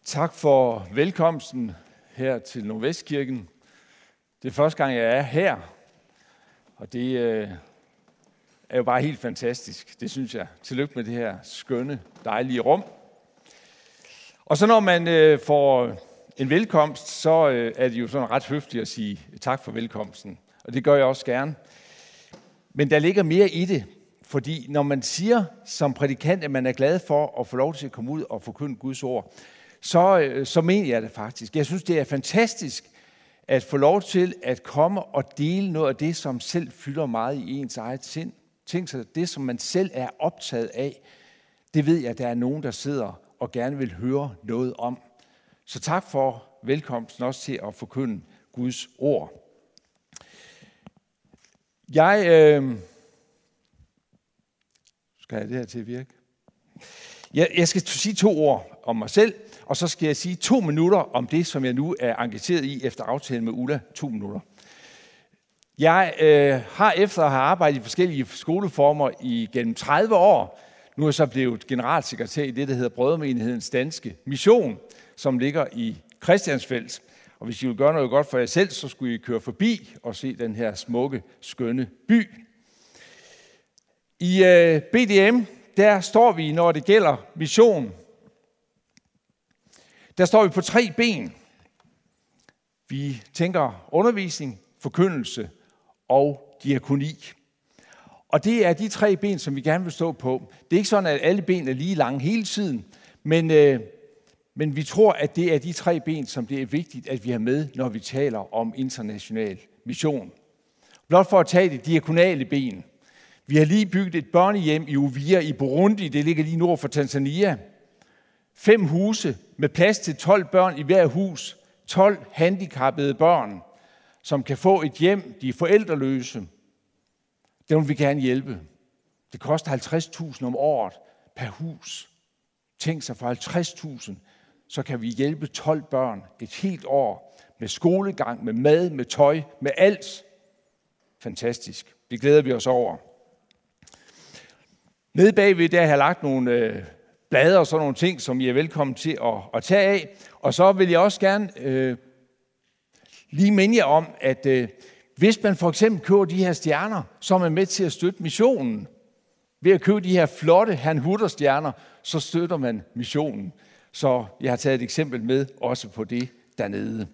Tak for velkomsten her til Nordvestkirken. Det er første gang, jeg er her, og det er jo bare helt fantastisk, det synes jeg. Tillykke med det her skønne, dejlige rum. Og så når man får en velkomst, så er det jo sådan ret høfligt at sige tak for velkomsten, og det gør jeg også gerne. Men der ligger mere i det, fordi når man siger som prædikant, at man er glad for at få lov til at komme ud og forkynde Guds ord, så mener jeg det faktisk. Jeg synes, det er fantastisk at få lov til at komme og dele noget af det, som selv fylder meget i ens eget sind. Tænk sig, det som man selv er optaget af, det ved jeg, at der er nogen, der sidder og gerne vil høre noget om. Så tak for velkomsten også til at forkynde Guds ord. Jeg skal have det her til at virke. Jeg skal sige 2 ord om mig selv, og så skal jeg sige 2 minutter om det, som jeg nu er engageret i efter aftale med Ulla. 2 minutter. Jeg har efter at have arbejdet i forskellige skoleformer gennem 30 år, nu er jeg så blevet generalsekretær i det, der hedder Brødremenighedens Danske Mission, som ligger i Christiansfeld. Og hvis I vil gøre noget godt for jer selv, så skulle I køre forbi og se den her smukke, skønne by. I BDM, der står vi, når det gælder mission. Der står vi på 3 ben. Vi tænker undervisning, forkyndelse og diakoni. Og det er de 3 ben, som vi gerne vil stå på. Det er ikke sådan, at alle ben er lige lange hele tiden, men vi tror, at det er de 3 ben, som det er vigtigt, at vi har med, når vi taler om international mission. Blot for at tage det diakonale ben. Vi har lige bygget et børnehjem i Uvira i Burundi, det ligger lige nord for Tanzania. 5 huse med plads til 12 børn i hver hus. 12 handicappede børn, som kan få et hjem, de er forældreløse. Det vil vi gerne hjælpe. Det koster 50.000 om året per hus. Tænk sig, for 50.000, så kan vi hjælpe 12 børn et helt år med skolegang, med mad, med tøj, med alt. Fantastisk. Det glæder vi os over. Nede bagved der har jeg lagt nogle blade og sådan nogle ting, som I er velkommen til at tage af. Og så vil jeg også gerne lige minde jer om, at hvis man for eksempel køber de her stjerner, så er man med til at støtte missionen. Ved at købe de her flotte Herrnhuter-stjerner, så støtter man missionen. Så jeg har taget et eksempel med også på det dernede.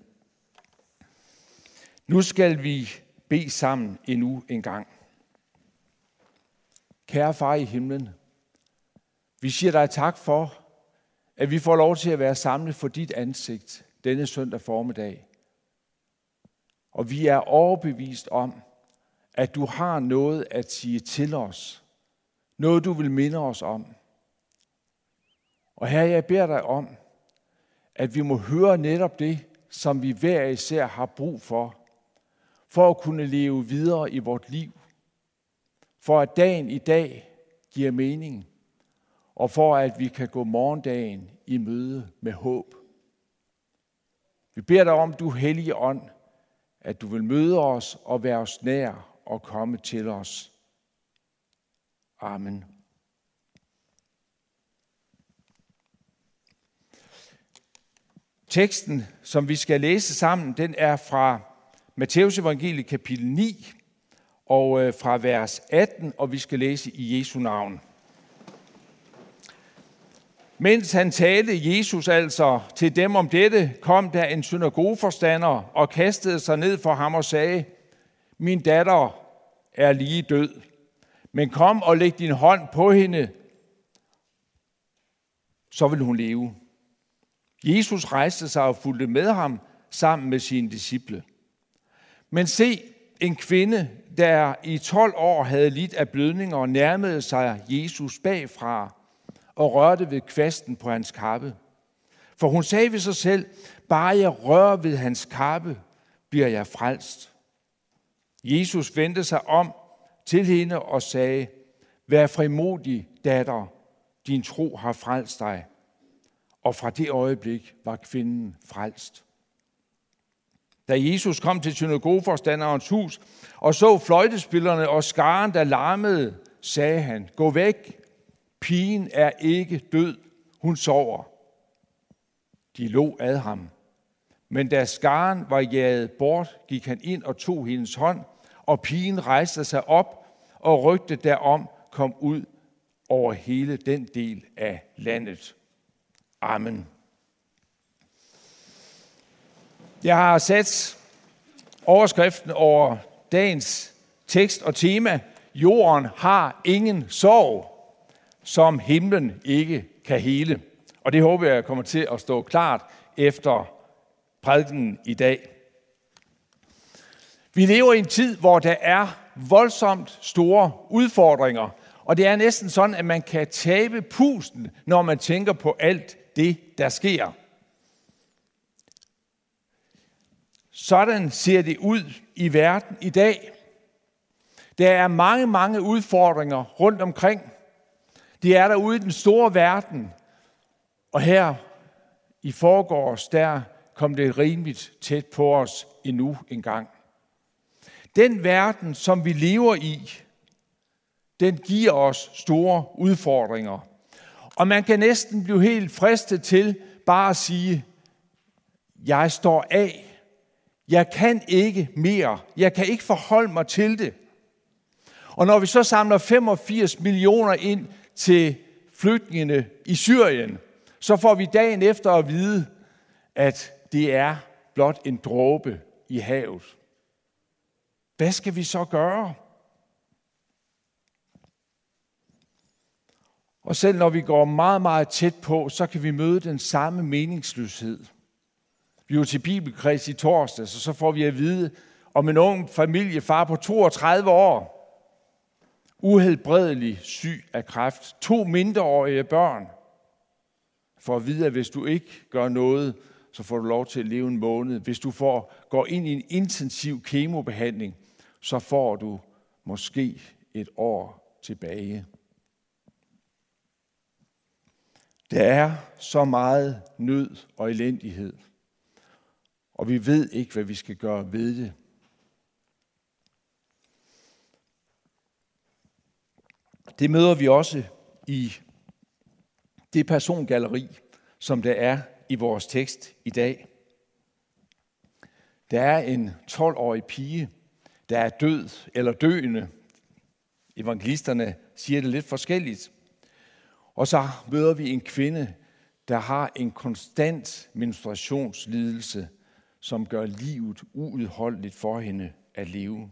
Nu skal vi bede sammen endnu en gang. Kære far i himlen, vi siger dig tak for, at vi får lov til at være samlet for dit ansigt denne søndag formiddag. Og vi er overbevist om, at du har noget at sige til os. Noget du vil minde os om. Og her jeg beder dig om, at vi må høre netop det, som vi hver især har brug for at kunne leve videre i vort liv. For at dagen i dag giver mening, og for at vi kan gå morgendagen i møde med håb. Vi beder dig om, du hellige ånd, at du vil møde os og være os nær og komme til os. Amen. Teksten, som vi skal læse sammen, den er fra Matteus evangeliet kapitel 9 og fra vers 18, og vi skal læse i Jesu navn. Mens han talte Jesus altså til dem om dette, kom der en synagogeforstander og kastede sig ned for ham og sagde, min datter er lige død, men kom og læg din hånd på hende, så vil hun leve. Jesus rejste sig og fulgte med ham sammen med sine disciple. Men se, en kvinde, der i 12 år havde lidt af blødninger, nærmede sig Jesus bagfra og rørte ved kvasten på hans kappe. For hun sagde ved sig selv, bare jeg rører ved hans kappe, bliver jeg frelst. Jesus vendte sig om til hende og sagde, vær frimodig, datter, din tro har frelst dig. Og fra det øjeblik var kvinden frelst. Da Jesus kom til synagogeforstanderens hus og så fløjtespillerne og skaren, der larmede, sagde han, gå væk, pigen er ikke død, hun sover. De lå ad ham. Men da skaren var jaget bort, gik han ind og tog hendes hånd, og pigen rejste sig op, og rygtet derom kom ud over hele den del af landet. Amen. Jeg har sat overskriften over dagens tekst og tema: Jorden har ingen sorg, som himlen ikke kan hele. Og det håber jeg kommer til at stå klart efter prædikenen i dag. Vi lever i en tid, hvor der er voldsomt store udfordringer, og det er næsten sådan, at man kan tabe pusten, når man tænker på alt det, der sker. Sådan ser det ud i verden i dag. Der er mange, mange udfordringer rundt omkring. De er derude i den store verden, og her i forgårs, der kom det rimeligt tæt på os endnu en gang. Den verden, som vi lever i, den giver os store udfordringer. Og man kan næsten blive helt fristet til bare at sige, jeg står af. Jeg kan ikke mere. Jeg kan ikke forholde mig til det. Og når vi så samler 85 millioner ind til flygtningene i Syrien, så får vi dagen efter at vide, at det er blot en dråbe i havet. Hvad skal vi så gøre? Og selv når vi går meget, meget tæt på, så kan vi møde den samme meningsløshed. Vi var til bibelkreds i torsdags, og så får vi at vide om en ung familiefar på 32 år, uhelbredelig syg af kræft, 2 mindreårige børn, for at vide, at hvis du ikke gør noget, så får du lov til at leve en måned. Hvis du går ind i en intensiv kemobehandling, så får du måske et år tilbage. Der er så meget nød og elendighed, og vi ved ikke, hvad vi skal gøre ved det. Det møder vi også i det persongalleri, som der er i vores tekst i dag. Der er en 12-årig pige, der er død eller døende. Evangelisterne siger det lidt forskelligt. Og så møder vi en kvinde, der har en konstant menstruationslidelse, som gør livet uudholdeligt for hende at leve.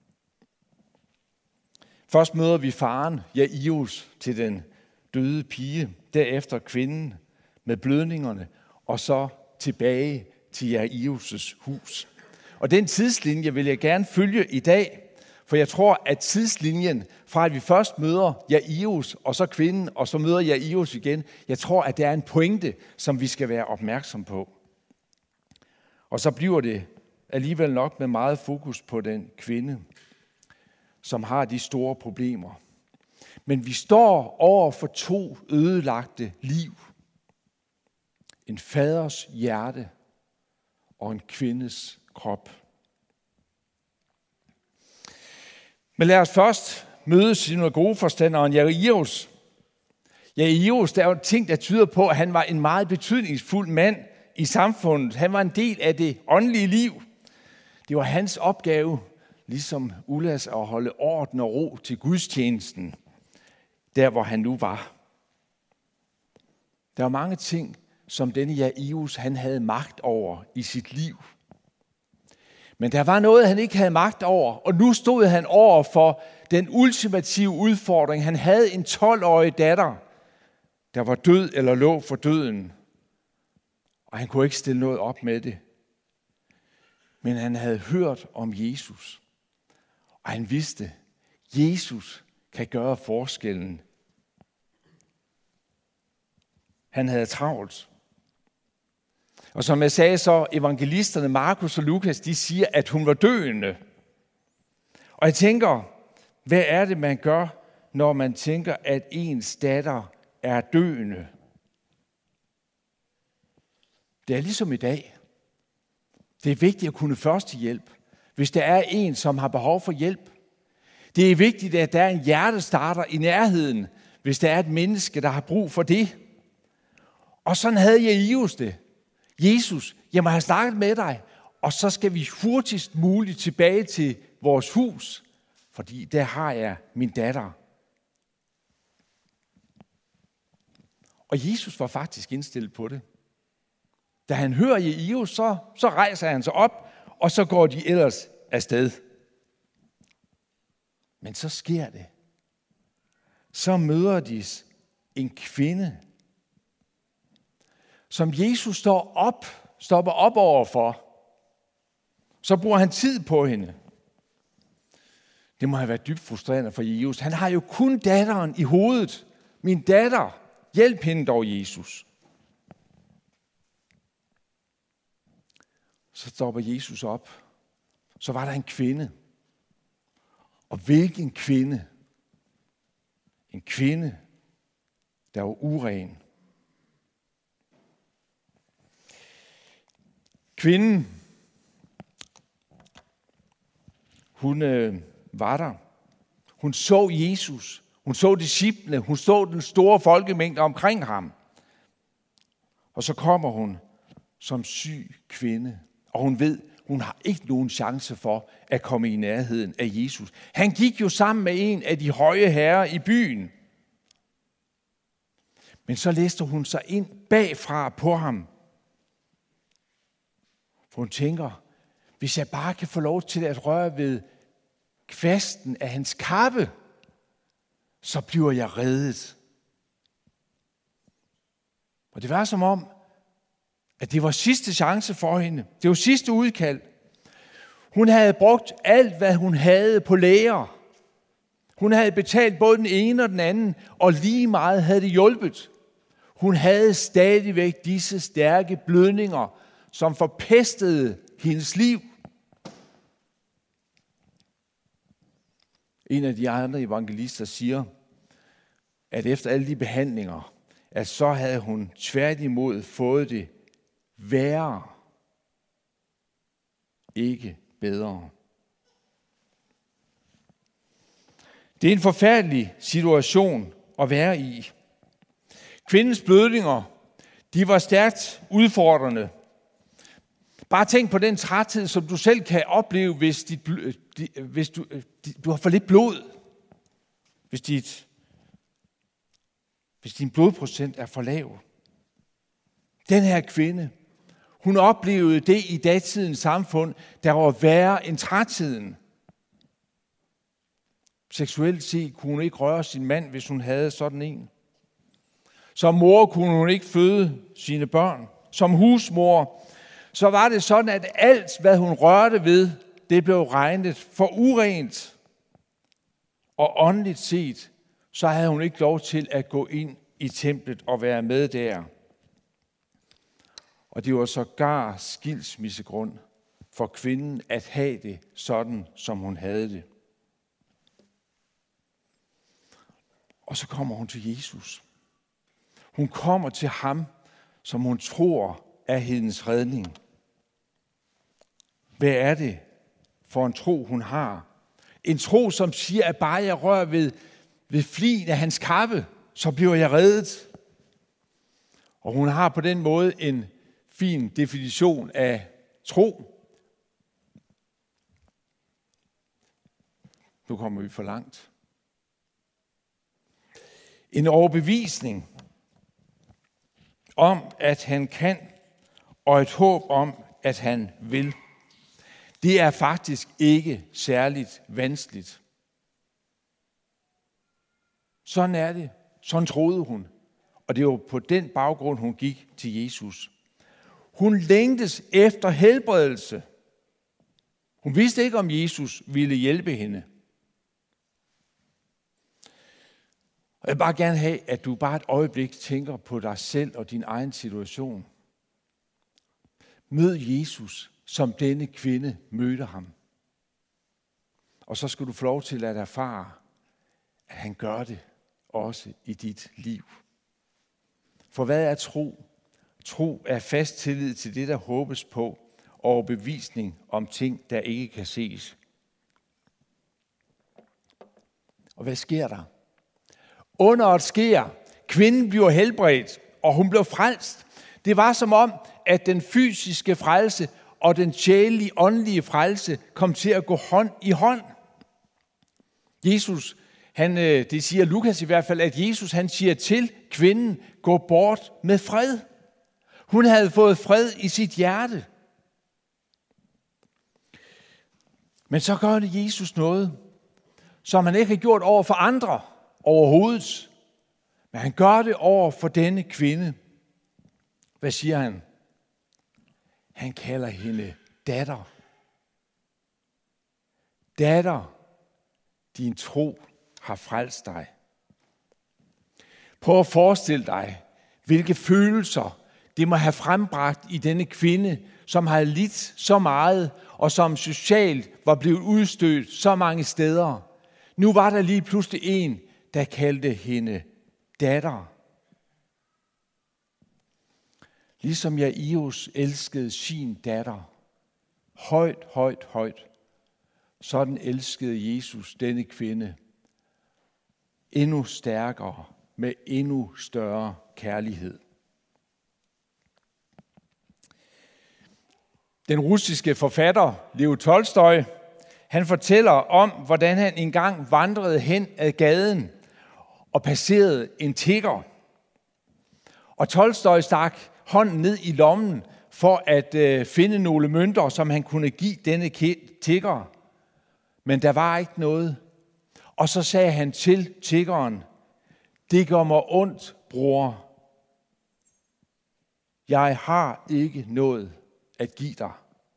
Først møder vi faren, Jairus, til den døde pige, derefter kvinden med blødningerne, og så tilbage til Jairus' hus. Og den tidslinje vil jeg gerne følge i dag, for jeg tror, at tidslinjen fra, at vi først møder Jairus, og så kvinden, og så møder Jairus igen, jeg tror, at der er en pointe, som vi skal være opmærksom på. Og så bliver det alligevel nok med meget fokus på den kvinde, som har de store problemer. Men vi står over for 2 ødelagte liv. En faders hjerte og en kvindes krop. Men lad os først møde synagogeforstanderen Jairus. Jairus, der er jo ting, der tyder på, at han var en meget betydningsfuld mand i samfundet. Han var en del af det åndelige liv. Det var hans opgave, ligesom Ullas, at holde orden og ro til gudstjenesten, der hvor han nu var. Der var mange ting, som denne Jairus, han havde magt over i sit liv. Men der var noget, han ikke havde magt over, og nu stod han over for den ultimative udfordring. Han havde en 12-årig datter, der var død eller lå for døden, og han kunne ikke stille noget op med det. Men han havde hørt om Jesus, og han vidste, at Jesus kan gøre forskellen. Han havde travlt. Og som jeg sagde, så evangelisterne Markus og Lukas, de siger, at hun var døende. Og jeg tænker, hvad er det, man gør, når man tænker, at ens datter er døende? Det er ligesom i dag. Det er vigtigt at kunne førstehjælp, hvis der er en, som har behov for hjælp. Det er vigtigt, at der er en hjertestarter i nærheden, hvis der er et menneske, der har brug for det. Og sådan havde Jairus det. Jesus, jeg må have snakket med dig, og så skal vi hurtigst muligt tilbage til vores hus, fordi der har jeg min datter. Og Jesus var faktisk indstillet på det. Da han hører Jairus, så rejser han sig op, og så går de ellers afsted. Men så sker det. Så møder de en kvinde, som Jesus stopper op overfor. Så bruger han tid på hende. Det må have været dybt frustrerende for Jesus. Han har jo kun datteren i hovedet. Min datter, hjælp hende dog, Jesus. Så stopper Jesus op. Så var der en kvinde. Og hvilken kvinde? En kvinde, der var uren. Kvinden, hun var der. Hun så Jesus. Hun så disciplene. Hun så den store folkemængde omkring ham. Og så kommer hun som syg kvinde. Og hun ved, hun har ikke nogen chance for at komme i nærheden af Jesus. Han gik jo sammen med en af de høje herrer i byen. Men så læste hun sig ind bagfra på ham. For hun tænker, hvis jeg bare kan få lov til at røre ved kvasten af hans kappe, så bliver jeg reddet. Og det var som om, at det var sidste chance for hende. Det var sidste udkald. Hun havde brugt alt, hvad hun havde på læger. Hun havde betalt både den ene og den anden, og lige meget havde det hjulpet. Hun havde stadigvæk disse stærke blødninger, som forpestede hendes liv. En af de andre evangelister siger, at efter alle de behandlinger, at så havde hun tværtimod fået det værre, ikke bedre. Det er en forfærdelig situation at være i. Kvindens blødninger, de var stærkt udfordrende. Bare tænk på den træthed, som du selv kan opleve, hvis du har for lidt blod. Hvis din blodprocent er for lav. Den her kvinde, hun oplevede det i datidens samfund, der var værre end trætheden. Seksuelt set kunne hun ikke røre sin mand, hvis hun havde sådan en. Som mor kunne hun ikke føde sine børn. Som husmor, så var det sådan, at alt, hvad hun rørte ved, det blev regnet for urent. Og åndeligt set, så havde hun ikke lov til at gå ind i templet og være med der. Og det var sågar skilsmissegrund for kvinden at have det sådan, som hun havde det. Og så kommer hun til Jesus. Hun kommer til ham, som hun tror er hendes redning. Hvad er det for en tro, hun har? En tro, som siger, at bare jeg rører ved flien af hans kappe, så bliver jeg reddet. Og hun har på den måde en fin definition af tro. Nu kommer vi for langt. En overbevisning om, at han kan, og et håb om, at han vil. Det er faktisk ikke særligt vanskeligt. Sådan er det. Sådan troede hun. Og det var på den baggrund, hun gik til Jesus. Hun længtes efter helbredelse. Hun vidste ikke, om Jesus ville hjælpe hende. Og jeg vil bare gerne have, at du bare et øjeblik tænker på dig selv og din egen situation. Mød Jesus, som denne kvinde mødte ham. Og så skal du få lov til at erfare, at han gør det også i dit liv. For hvad er tro? Tro er fast tillid til det, der håbes på, og overbevisning om ting, der ikke kan ses. Og hvad sker der? Underet sker. Kvinden bliver helbredt, og hun blev frelst. Det var som om, at den fysiske frelse og den sjælelige, åndelige frelse kom til at gå hånd i hånd. Jesus, det siger Lukas i hvert fald, at Jesus han siger til kvinden, gå bort med fred. Hun havde fået fred i sit hjerte. Men så gør det Jesus noget, som han ikke har gjort over for andre overhovedet. Men han gør det over for denne kvinde. Hvad siger han? Han kalder hende datter. Datter, din tro har frelst dig. Prøv at forestille dig, hvilke følelser det må have frembragt i denne kvinde, som har lidt så meget, og som socialt var blevet udstødt så mange steder. Nu var der lige pludselig en, der kaldte hende datter. Ligesom Jairus elskede sin datter. Højt, højt, højt. Sådan elskede Jesus denne kvinde. Endnu stærkere, med endnu større kærlighed. Den russiske forfatter Leo Tolstoj, han fortæller om, hvordan han engang vandrede hen ad gaden og passerede en tigger. Og Tolstoj stak hånden ned i lommen for at finde nogle mønter, som han kunne give denne tigger. Men der var ikke noget. Og så sagde han til tiggeren, det gør mig ondt, bror. Jeg har ikke noget at give dig.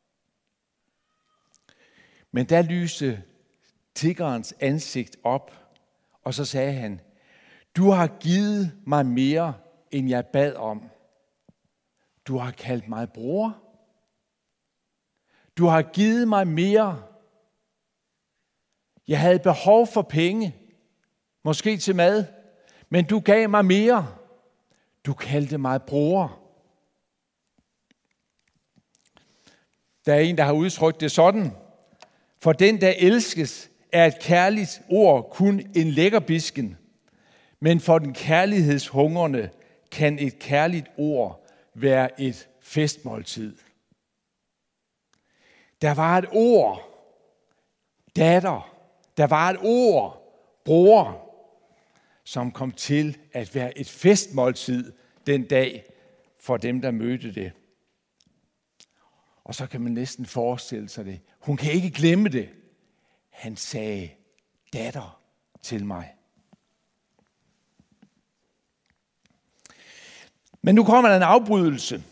Men der lyste tiggerens ansigt op, og så sagde han, du har givet mig mere, end jeg bad om. Du har kaldt mig bror. Du har givet mig mere. Jeg havde behov for penge, måske til mad, men du gav mig mere. Du kaldte mig bror. Der er en, der har udtrykt det sådan. For den, der elskes, er et kærligt ord kun en lækkerbisken. Men for den kærlighedshungrende kan et kærligt ord være et festmåltid. Der var et ord, datter. Der var et ord, bror, som kom til at være et festmåltid den dag for dem, der mødte det. Og så kan man næsten forestille sig det. Hun kan ikke glemme det. Han sagde, datter til mig. Men nu kommer der en afbrydelse.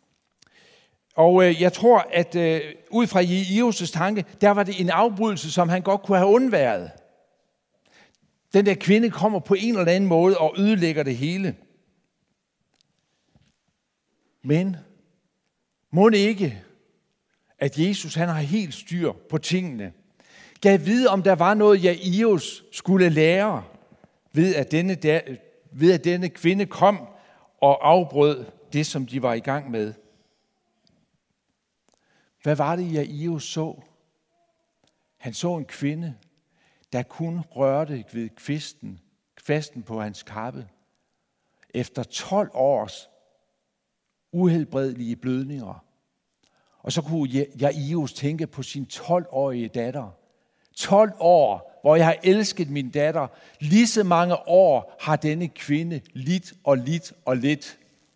Og jeg tror, at ud fra Jairus' tanke, der var det en afbrydelse, som han godt kunne have undværet. Den der kvinde kommer på en eller anden måde og ødelægger det hele. Men må det ikke, at Jesus han har helt styr på tingene. Gav vide, om der var noget, Jairus skulle lære, ved at denne kvinde kom og afbrød det, som de var i gang med. Hvad var det, Jairus så? Han så en kvinde, der kun rørte ved kvasten på hans kappe. Efter 12 års uhelbredelige blødninger. Og så kunne Jairus tænke på sin 12-årige datter. 12 år, hvor jeg har elsket min datter. Lige så mange år har denne kvinde lidt og lidt og lidt.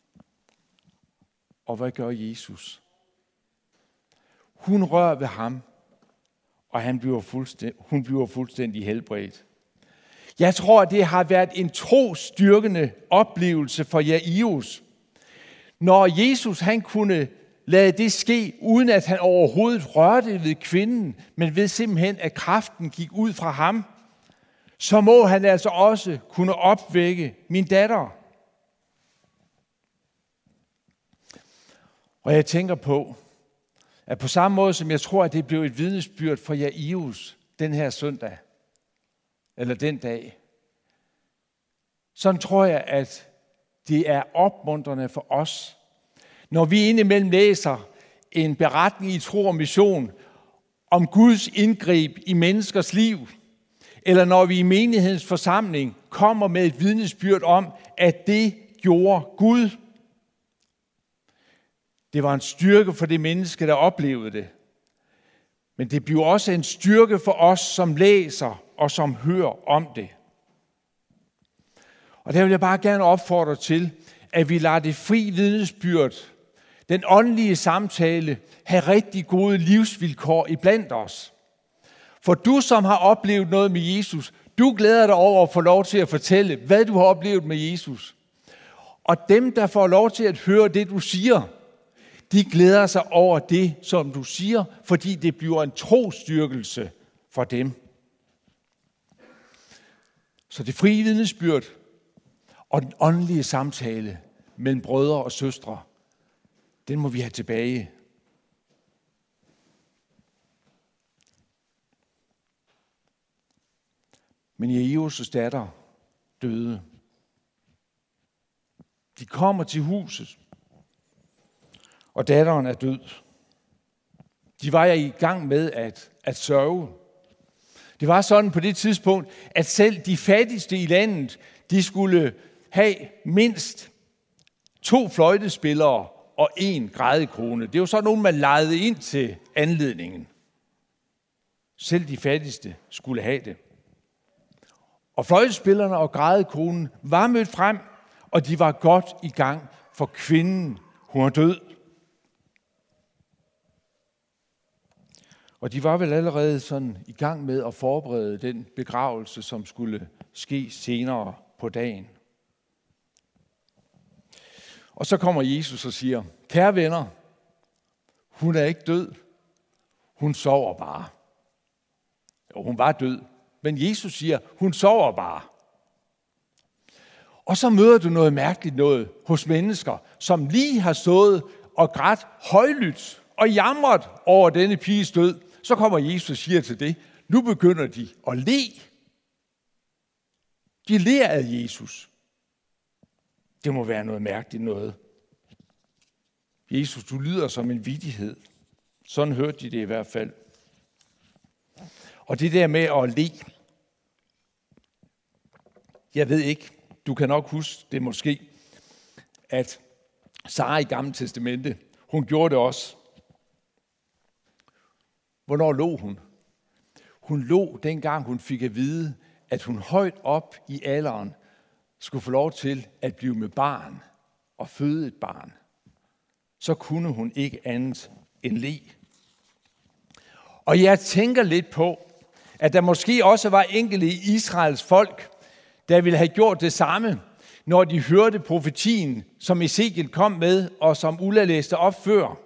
Og hvad gør Jesus? Hun rører ved ham, og hun bliver fuldstændig helbredt. Jeg tror, det har været en trosstyrkende oplevelse for Jairus. Når Jesus han kunne lade det ske, uden at han overhovedet rørte ved kvinden, men ved simpelthen, at kraften gik ud fra ham, så må han altså også kunne opvække min datter. Og jeg tænker på, at på samme måde som jeg tror, at det blev et vidnesbyrd for Jairus den her søndag, eller den dag, sådan tror jeg, at det er opmuntrende for os, når vi indimellem læser en beretning i Tro og Mission om Guds indgreb i menneskers liv, eller når vi i menighedens forsamling kommer med et vidnesbyrd om, at det gjorde Gud. Det var en styrke for det menneske, der oplevede det. Men det bliver også en styrke for os, som læser og som hører om det. Og der vil jeg bare gerne opfordre til, at vi lader det fri vidnesbyrd, den åndelige samtale, have rigtig gode livsvilkår iblandt os. For du, som har oplevet noget med Jesus, du glæder dig over at få lov til at fortælle, hvad du har oplevet med Jesus. Og dem, der får lov til at høre det, du siger, de glæder sig over det, som du siger, fordi det bliver en trosstyrkelse for dem. Så det frie vidnesbyrd og den åndelige samtale mellem brødre og søstre, den må vi have tilbage. Men Jairus' datter døde. De kommer til huset, og datteren er død. De var i gang med at sørge. Det var sådan på det tidspunkt, at selv de fattigste i landet, de skulle have mindst 2 fløjtespillere og 1 grædekrone. Det var sådan nogen, man lejede ind til anledningen. Selv de fattigste skulle have det. Og fløjtespillerne og grædekronen var mødt frem, og de var godt i gang, for kvinden, hun er død. Og de var vel allerede sådan i gang med at forberede den begravelse, som skulle ske senere på dagen. Og så kommer Jesus og siger, kære venner, hun er ikke død, hun sover bare. Jo, hun var død, men Jesus siger, hun sover bare. Og så møder du noget mærkeligt noget hos mennesker, som lige har stået og grædt højlydt og jamret over denne piges død. Så kommer Jesus og siger til det, nu begynder de at le. De ler af Jesus. Det må være noget mærkeligt noget. Jesus, du lyder som en vittighed. Sådan hørte de det i hvert fald. Og det der med at le, jeg ved ikke, du kan nok huske det måske, at Sara i Gamle Testamente, hun gjorde det også. Hvornår lå hun? Hun lå dengang hun fik at vide, at hun højt op i alderen skulle få lov til at blive med barn og føde et barn. Så kunne hun ikke andet end le. Og jeg tænker lidt på, at der måske også var enkelte i Israels folk, der ville have gjort det samme, når de hørte profetien, som Ezekiel kom med, og som Ulla læste op før.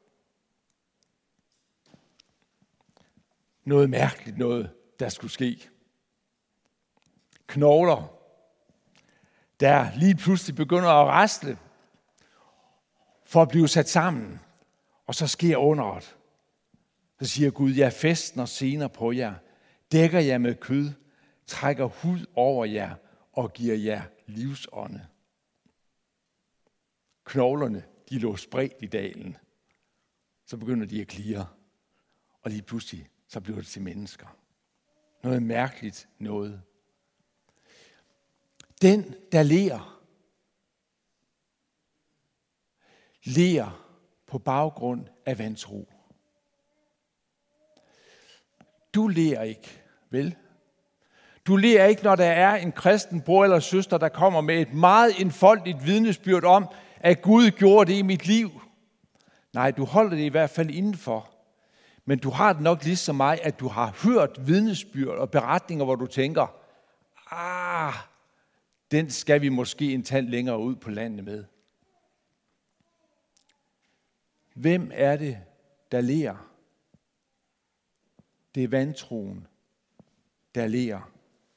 Noget mærkeligt noget, der skulle ske. Knogler, der lige pludselig begynder at rasle, for at blive sat sammen. Og så sker underet. Så siger Gud, jeg fæstner sener på jer, dækker jer med kød, trækker hud over jer og giver jer livsånde. Knoglerne, de lå spredt i dalen. Så begynder de at klirre, og lige pludselig så bliver det til mennesker. Noget mærkeligt noget. Den, der ler på baggrund af vantro. Du ler ikke, vel? Du ler ikke, når der er en kristen bror eller søster, der kommer med et meget enfoldigt vidnesbyrd om, at Gud gjorde det i mit liv. Nej, du holder det i hvert fald indenfor. Men du har det nok lige som mig, at du har hørt vidnesbyrd og beretninger, hvor du tænker, den skal vi måske en tand længere ud på landet med. Hvem er det, der ler? Det er vantroen, der ler.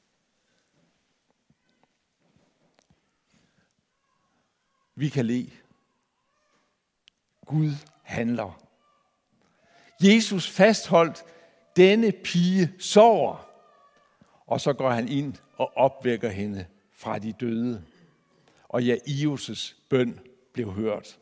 Vi kan le. Gud handler. Jesus fastholdt, denne pige sover, og så går han ind og opvækker hende fra de døde. Og Jairus' bøn blev hørt.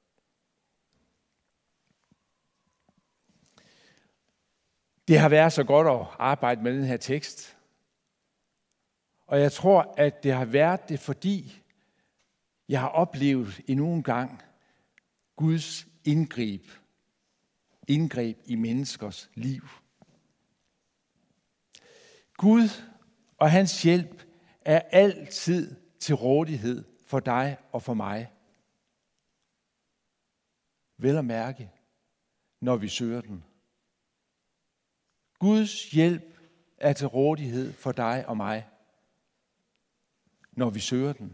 Det har været så godt at arbejde med den her tekst. Og jeg tror, at det har været det, fordi jeg har oplevet endnu en gang Guds indgreb i menneskers liv. Gud og hans hjælp er altid til rådighed for dig og for mig. Vel at mærke, når vi søger den. Guds hjælp er til rådighed for dig og mig, når vi søger den.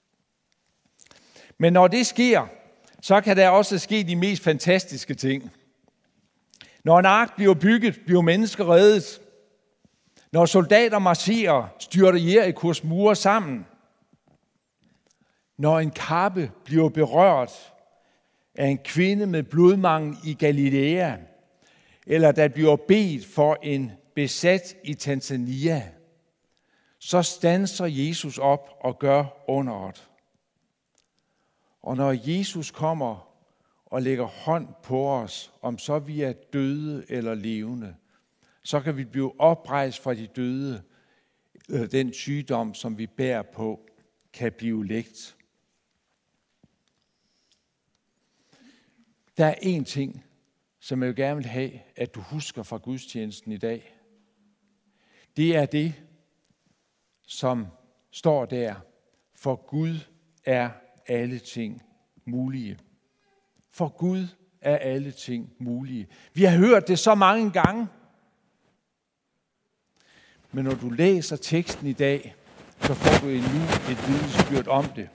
Men når det sker, så kan der også ske de mest fantastiske ting. Når en ark bliver bygget, bliver mennesker reddet. Når soldater marcherer, styrter Jerikos mure sammen. Når en kappe bliver berørt af en kvinde med blodmangel i Galilea, eller der bliver bedt for en besat i Tanzania, så standser Jesus op og gør underet. Og når Jesus kommer og lægger hånd på os, om så vi er døde eller levende, så kan vi blive oprejst fra de døde. Den sygdom, som vi bærer på, kan blive lægt. Der er én ting, som jeg gerne vil have, at du husker fra gudstjenesten i dag. Det er det, som står der. For Gud er alle ting mulige. For Gud er alle ting mulige. Vi har hørt det så mange gange. Men når du læser teksten i dag, så får du endnu et vidnesbyrd om det.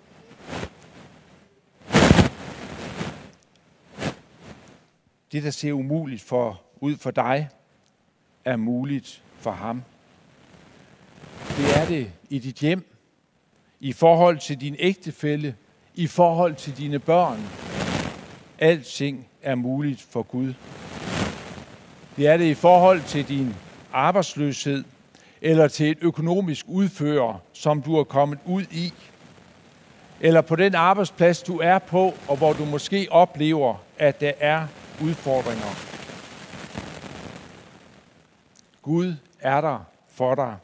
Det, der ser umuligt ud for dig, er muligt for ham. Det er det i dit hjem, i forhold til din ægtefælle, i forhold til dine børn. Alting er muligt for Gud. Det er det i forhold til din arbejdsløshed, eller til et økonomisk udfører, som du er kommet ud i, eller på den arbejdsplads, du er på, og hvor du måske oplever, at der er udfordringer. Gud er der for dig.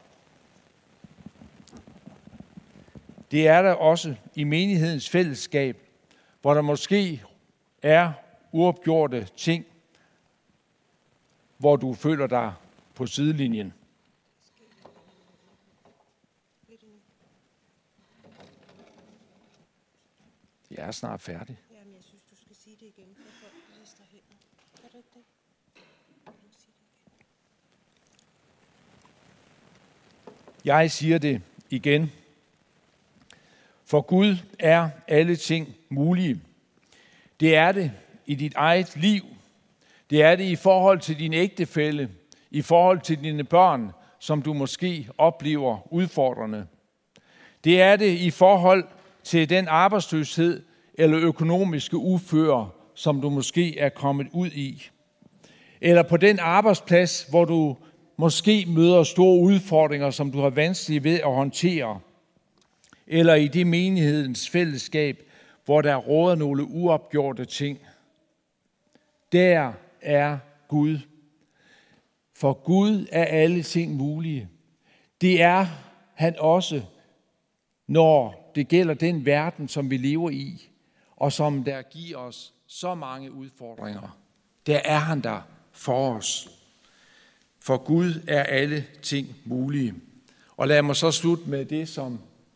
Det er der også i menighedens fællesskab, hvor der måske er uopgjorte ting, hvor du føler dig på sidelinjen. Jeg er snart færdig. Jamen, jeg synes, du skal sige det igen, for folk lister hænder. Kan du ikke det? Jeg siger det igen. For Gud er alle ting mulige. Det er det i dit eget liv. Det er det i forhold til din ægtefælle, i forhold til dine børn, som du måske oplever udfordrende. Det er det i forhold til den arbejdsløshed eller økonomiske uføre, som du måske er kommet ud i. Eller på den arbejdsplads, hvor du måske møder store udfordringer, som du har vanskeligt ved at håndtere. Eller i det menighedens fællesskab, hvor der råder nogle uopgjorte ting. Der er Gud. For Gud er alle ting mulige. Det er han også, når det gælder den verden, som vi lever i, og som der giver os så mange udfordringer. Der er han der for os. For Gud er alle ting mulige. Og lad mig så slutte med det, som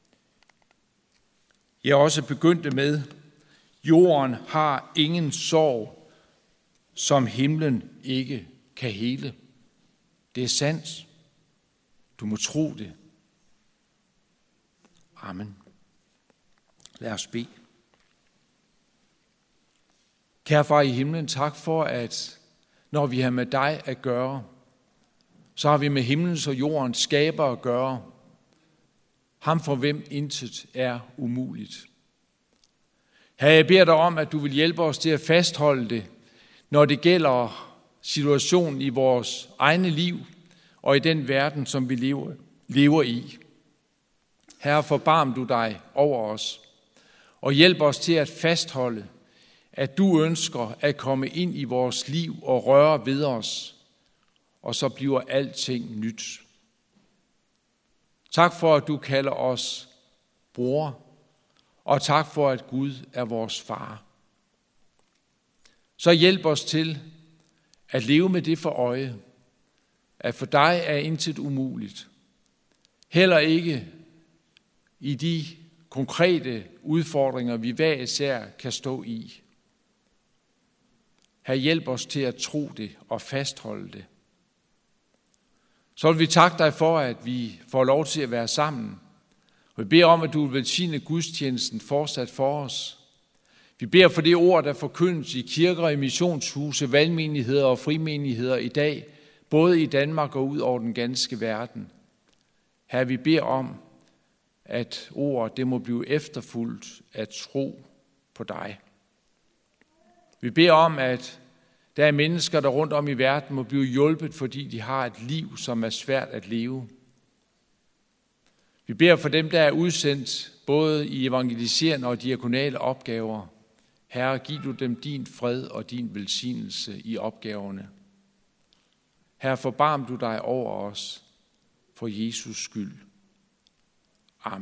jeg også begyndte med. Jorden har ingen sorg, som himlen ikke kan hele. Det er sandt. Du må tro det. Amen. Lad os bede. Kære far i himlen, tak for, at når vi har med dig at gøre, så har vi med himlens og jordens skaber at gøre. Ham for hvem intet er umuligt. Herre, jeg beder dig om, at du vil hjælpe os til at fastholde det, når det gælder situationen i vores egne liv og i den verden, som vi lever i. Herre, forbarm du dig over os og hjælp os til at fastholde, at du ønsker at komme ind i vores liv og røre ved os, og så bliver alting nyt. Tak for, at du kalder os bror, og tak for, at Gud er vores far. Så hjælp os til at leve med det for øje, at for dig er intet umuligt. Heller ikke i de konkrete udfordringer, vi hver især kan stå i. Her hjælp os til at tro det og fastholde det. Så vil vi takke dig for, at vi får lov til at være sammen. Og vi beder om, at du vil velsigne gudstjenesten fortsat for os. Vi beder for det ord, der forkyndes i kirker, i missionshuse, valgmenigheder og frimenigheder i dag, både i Danmark og ud over den ganske verden. Her vi beder om, at ordet det må blive efterfulgt af tro på dig. Vi beder om, at der er mennesker, der rundt om i verden må blive hjulpet, fordi de har et liv, som er svært at leve. Vi beder for dem, der er udsendt, både i evangeliserende og diakonale opgaver. Herre, giv du dem din fred og din velsignelse i opgaverne. Herre, forbarm du dig over os for Jesus skyld.